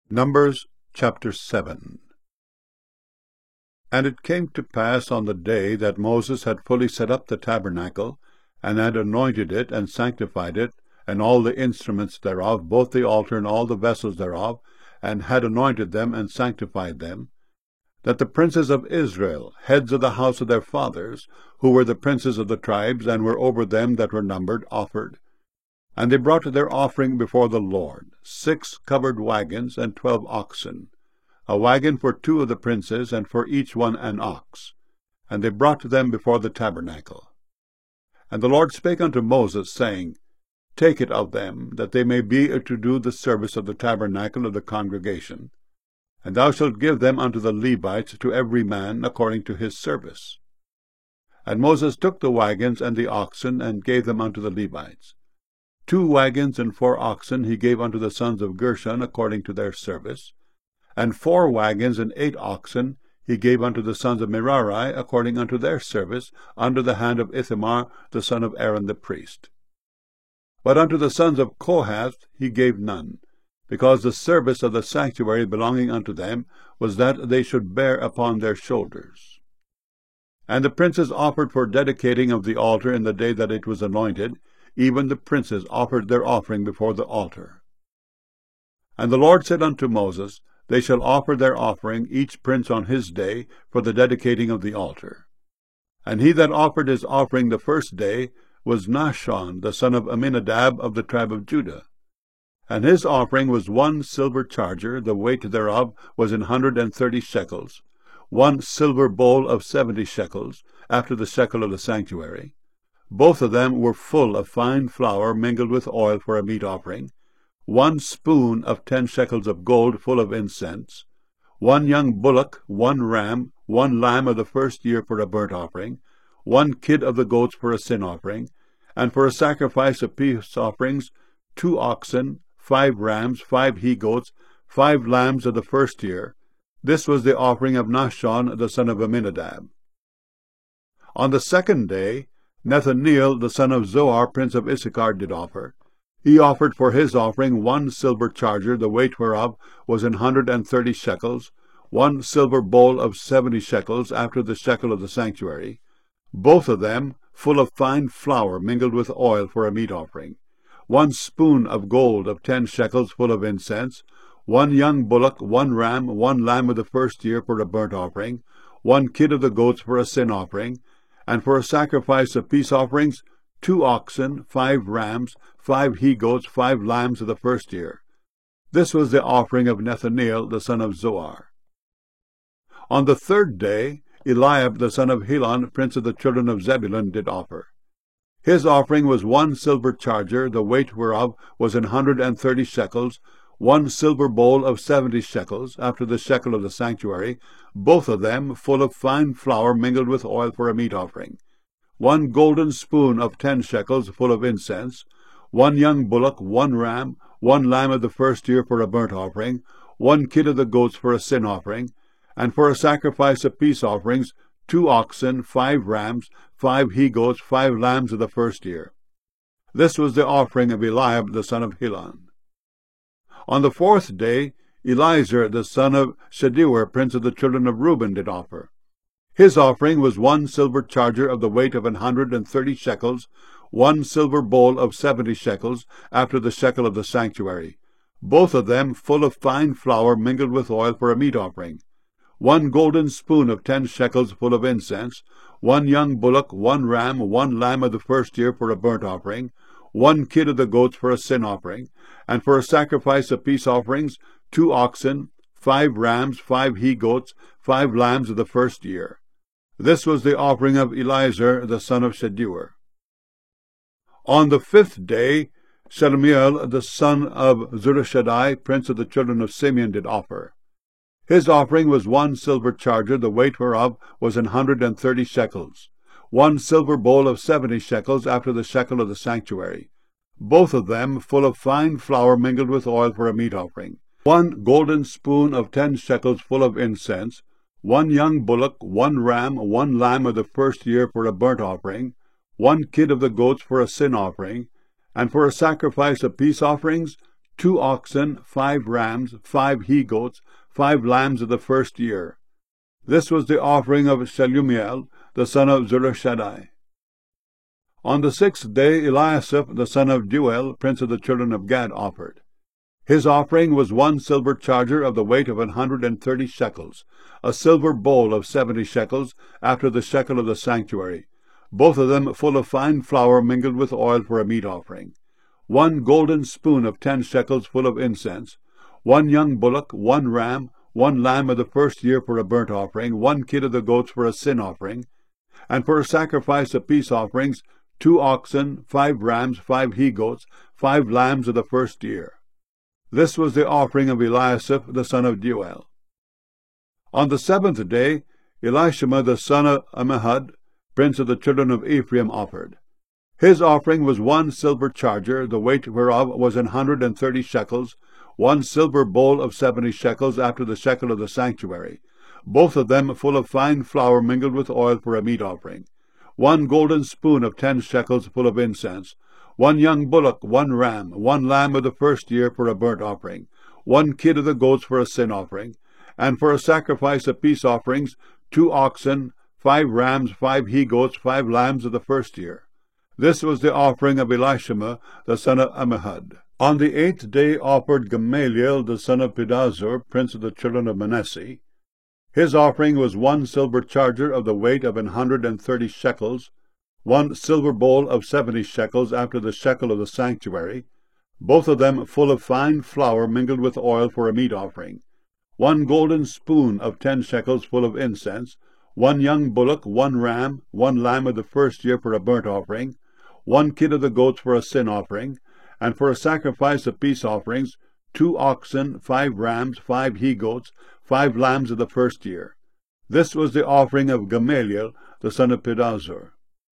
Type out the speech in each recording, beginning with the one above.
Numbers chapter 7. And it came to pass on the day that Moses had fully set up the tabernacle, and had anointed it, and sanctified it, and all the instruments thereof, both the altar and all the vessels thereof, and had anointed them, and sanctified them, that the princes of Israel, heads of the house of their fathers, who were the princes of the tribes, and were over them that were numbered, offered. And they brought their offering before the Lord, 6 covered wagons, and 12 oxen, a wagon for 2 of the princes, and for each one an ox. And they brought them before the tabernacle. And the Lord spake unto Moses, saying, Take it of them, that they may be to do the service of the tabernacle of the congregation, and thou shalt give them unto the Levites, to every man according to his service. And Moses took the wagons and the oxen, and gave them unto the Levites. 2 wagons and 4 oxen he gave unto the sons of Gershon according to their service, and 4 wagons and 8 oxen he gave unto the sons of Merari according unto their service, under the hand of Ithamar the son of Aaron the priest. But unto the sons of Kohath he gave none, because the service of the sanctuary belonging unto them was that they should bear upon their shoulders. And the princes offered for dedicating of the altar in the day that it was anointed. Even the princes offered their offering before the altar. And the Lord said unto Moses, They shall offer their offering, each prince on his day, for the dedicating of the altar. And he that offered his offering the first day was Nahshon, the son of Amminadab of the tribe of Judah. And his offering was 1 silver charger, the weight thereof was 130 shekels, 1 silver bowl of 70 shekels, after the shekel of the sanctuary. Both of them were full of fine flour mingled with oil for a meat offering, 1 spoon of 10 shekels of gold full of incense, 1 young bullock, 1 ram, 1 lamb of the first year for a burnt offering, 1 kid of the goats for a sin offering, and for a sacrifice of peace offerings, 2 oxen, 5 rams, 5 he-goats, 5 lambs of the first year. This was the offering of Nahshon the son of Amminadab. On the second day, Nethaneel the son of Zoar, prince of Issachar, did offer. He offered for his offering 1 silver charger, the weight whereof was 130 shekels, 1 silver bowl of 70 shekels, after the shekel of the sanctuary, both of them full of fine flour mingled with oil for a meat offering, 1 spoon of gold of 10 shekels full of incense, 1 young bullock, 1 ram, 1 lamb of the first year for a burnt offering, 1 kid of the goats for a sin offering, and for a sacrifice of peace offerings, 2 oxen, 5 rams, 5 he-goats, 5 lambs of the first year. This was the offering of Nethaneel the son of Zoar. On the third day, Eliab the son of Helon, prince of the children of Zebulun, did offer. His offering was 1 silver charger, the weight whereof was 130 shekels, 1 silver bowl of 70 shekels, after the shekel of the sanctuary, both of them full of fine flour mingled with oil for a meat offering, 1 golden spoon of 10 shekels full of incense, 1 young bullock, 1 ram, 1 lamb of the first year for a burnt offering, 1 kid of the goats for a sin offering, and for a sacrifice of peace offerings, 2 oxen, 5 rams, 5 he-goats, 5 lambs of the first year. This was the offering of Eliab the son of Helon. On the fourth day, Eliezer the son of Shedeur, prince of the children of Reuben, did offer. His offering was 1 silver charger of the weight of 130 shekels, 1 silver bowl of 70 shekels, after the shekel of the sanctuary, both of them full of fine flour mingled with oil for a meat offering, 1 golden spoon of 10 shekels full of incense, 1 young bullock, 1 ram, 1 lamb of the first year for a burnt offering, 1 kid of the goats for a sin offering, and for a sacrifice of peace offerings, 2 oxen, 5 rams, 5 he-goats, 5 lambs of the first year. This was the offering of Eliezer the son of Shedeur. On the 5th day, Shelumiel the son of Zurishaddai, prince of the children of Simeon, did offer. His offering was 1 silver charger, the weight whereof was 130 shekels, 1 silver bowl of 70 shekels, after the shekel of the sanctuary, both of them full of fine flour mingled with oil for a meat offering, 1 golden spoon of 10 shekels full of incense, 1 young bullock, 1 ram, 1 lamb of the first year for a burnt offering, 1 kid of the goats for a sin offering, and for a sacrifice of peace offerings, 2 oxen, 5 rams, 5 he-goats, 5 lambs of the first year. This was the offering of Shelumiel, the son of Zurishaddai. On the 6th day Eliasaph, the son of Deuel, prince of the children of Gad, offered. His offering was 1 silver charger of the weight of 130 shekels, a silver bowl of 70 shekels, after the shekel of the sanctuary, both of them full of fine flour mingled with oil for a meat offering, 1 golden spoon of 10 shekels full of incense, 1 young bullock, 1 ram, 1 lamb of the first year for a burnt offering, 1 kid of the goats for a sin offering, and for a sacrifice of peace offerings, 2 oxen, 5 rams, 5 he-goats, 5 lambs of the first year. This was the offering of Eliasaph, the son of Deuel. On the 7th day, Elishama, the son of Ammihud, prince of the children of Ephraim, offered. His offering was 1 silver charger, the weight whereof was 130 shekels, 1 silver bowl of 70 shekels, after the shekel of the sanctuary, both of them full of fine flour mingled with oil for a meat offering, 1 golden spoon of 10 shekels full of incense, 1 young bullock, 1 ram, 1 lamb of the first year for a burnt offering, 1 kid of the goats for a sin offering, and for a sacrifice of peace offerings, 2 oxen, 5 rams, 5 he-goats, 5 lambs of the first year. This was the offering of Elishama, the son of Ammihud. On the 8th day offered Gamaliel, the son of Pedahzur, prince of the children of Manasseh. His offering was 1 silver charger of the weight of 130 shekels, 1 silver bowl of 70 shekels, after the shekel of the sanctuary, both of them full of fine flour mingled with oil for a meat offering, 1 golden spoon of 10 shekels full of incense, 1 young bullock, 1 ram, 1 lamb of the first year for a burnt offering, 1 kid of the goats for a sin offering, and for a sacrifice of peace offerings, 2 oxen, 5 rams, 5 he-goats, 5 lambs of the first year. This was the offering of Gamaliel, the son of Pedahzur.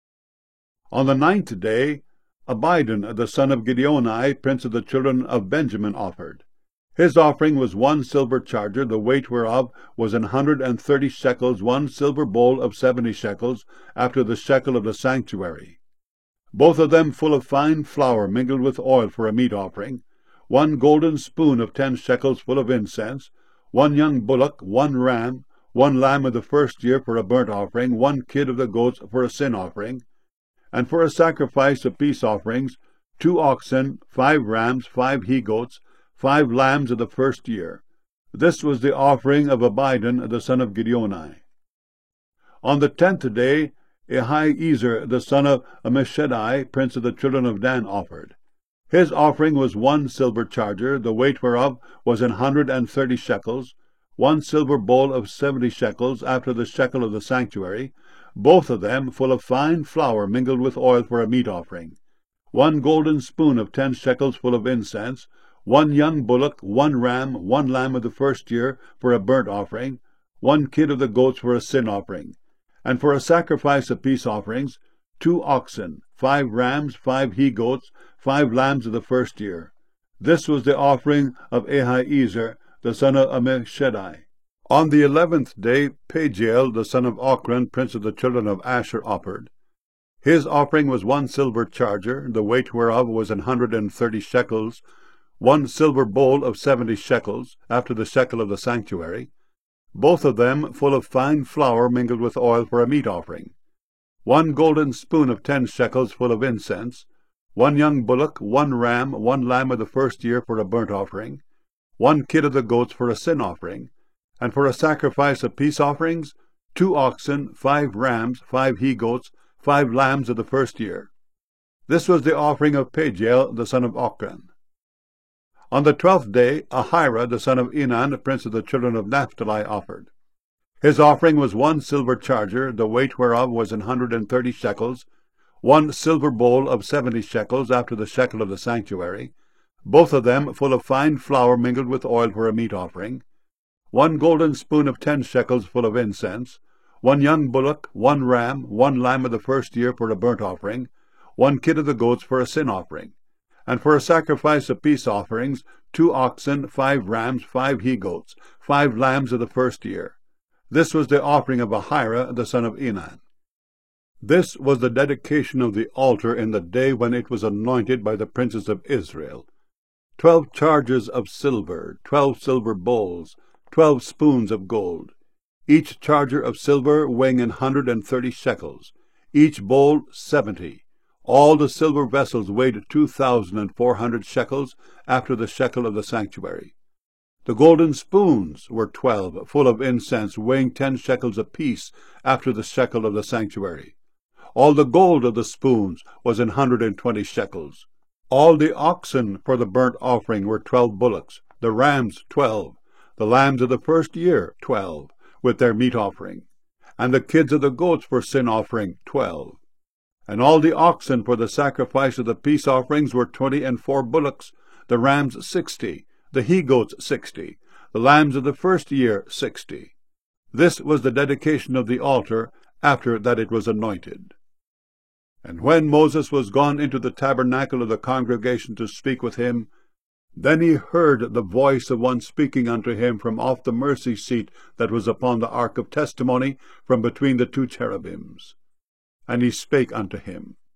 On the 9th day, Abidan, the son of Gideoni, prince of the children of Benjamin, offered. His offering was 1 silver charger, the weight whereof was 130 shekels, 1 silver bowl of 70 shekels, after the shekel of the sanctuary, both of them full of fine flour mingled with oil for a meat offering, 1 golden spoon of 10 shekels full of incense, 1 young bullock, 1 ram, 1 lamb of the first year for a burnt offering, 1 kid of the goats for a sin offering, and for a sacrifice of peace offerings, 2 oxen, 5 rams, 5 he-goats, 5 lambs of the first year. This was the offering of Abidan, the son of Gideoni. On the 10th day, Ahiezer, the son of Ammishaddai, prince of the children of Dan, offered. His offering was 1 silver charger, the weight whereof was 130 shekels, 1 silver bowl of 70 shekels, after the shekel of the sanctuary, both of them full of fine flour mingled with oil for a meat offering, 1 golden spoon of 10 shekels full of incense, 1 young bullock, 1 ram, 1 lamb of the first year for a burnt offering, 1 kid of the goats for a sin offering, and for a sacrifice of peace offerings, 2 oxen, 5 rams, 5 he-goats, 5 lambs of the first year. This was the offering of Ahiezer, the son of Ammishaddai. On the 11th day, Pagiel, the son of Ochran, prince of the children of Asher, offered. His offering was 1 silver charger, the weight whereof was 130 shekels, 1 silver bowl of 70 shekels, after the shekel of the sanctuary, both of them full of fine flour mingled with oil for a meat offering, 1 golden spoon of 10 shekels full of incense, 1 young bullock, 1 ram, 1 lamb of the first year for a burnt offering, 1 kid of the goats for a sin offering, and for a sacrifice of peace offerings, 2 oxen, 5 rams, 5 he-goats, 5 lambs of the first year. This was the offering of Pagiel, the son of Ochran. On the 12th day, Ahira, the son of Enan, prince of the children of Naphtali, offered. His offering was 1 silver charger, the weight whereof was 130 shekels, 1 silver bowl of 70 shekels, after the shekel of the sanctuary, both of them full of fine flour mingled with oil for a meat offering, 1 golden spoon of 10 shekels full of incense, 1 young bullock, 1 ram, 1 lamb of the first year for a burnt offering, 1 kid of the goats for a sin offering, and for a sacrifice of peace offerings, 2 oxen, 5 rams, 5 he-goats, 5 lambs of the first year. This was the offering of Ahira, the son of Enan. This was the dedication of the altar in the day when it was anointed by the princes of Israel. 12 chargers of silver, 12 silver bowls, 12 spoons of gold, each charger of silver weighing 130 shekels, each bowl 70. All the silver vessels weighed 2,400 shekels after the shekel of the sanctuary. The golden spoons were 12, full of incense, weighing 10 shekels apiece after the shekel of the sanctuary. All the gold of the spoons was 120 shekels. All the oxen for the burnt offering were 12 bullocks, the rams 12, the lambs of the first year 12, with their meat offering, and the kids of the goats for sin offering 12. And all the oxen for the sacrifice of the peace offerings were 24 bullocks, the rams 60, the he-goats 60, the lambs of the first year 60. This was the dedication of the altar after that it was anointed. And when Moses was gone into the tabernacle of the congregation to speak with him, then he heard the voice of one speaking unto him from off the mercy seat that was upon the ark of testimony, from between the 2 cherubims. And he spake unto him,